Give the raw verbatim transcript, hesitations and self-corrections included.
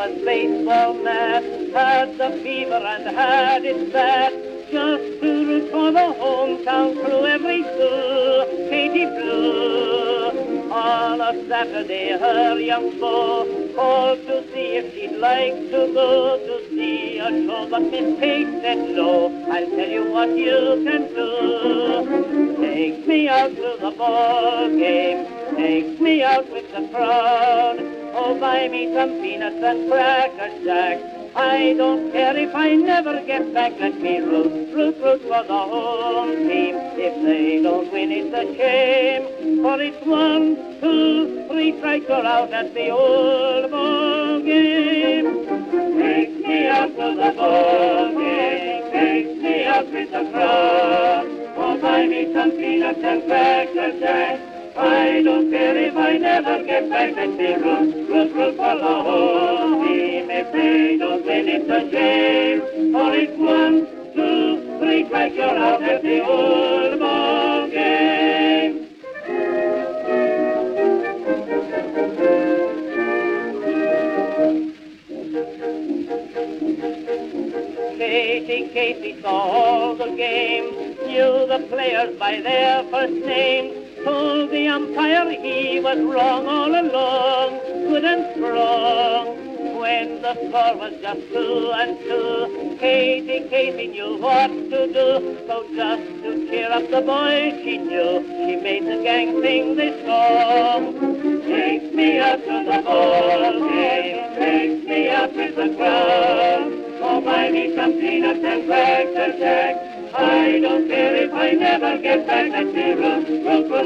was baseball mad, had the fever and had it bad. Just to root for the hometown crew every school, Katie Blue. On a Saturday, her young beau called to see if she'd like to go to see a show, but Miss Kate said no. I'll tell you what you can do. Take me out to the ball game, take me out with the crowd. Oh, buy me some peanuts and cracker jack. I don't care if I never get back. Let me root, root, root for the home team. If they don't win, it's a shame. For it's one, two, three strikes are out at the old ball game. Take me out to the ball game. Take me out with the crowd. Oh, buy me some peanuts and cracker jack. I don't care if I never get back. Let me root, root, root for the home team. If they don't win, it's a shame. For it's one, two, three strikes, you're out at the old ball game. Katie, Katie saw all the games, knew the players by their first names, told the umpire he was wrong all along, good and strong. When the score was just two and two, Katie, Katie knew what to do. So just to cheer up the boys she knew, she made the gang sing this song. Take me out to the ball game, take me out with the crowd. Oh, buy me some peanuts and cracker jack. I don't care if I never get back. Let me root, root, root.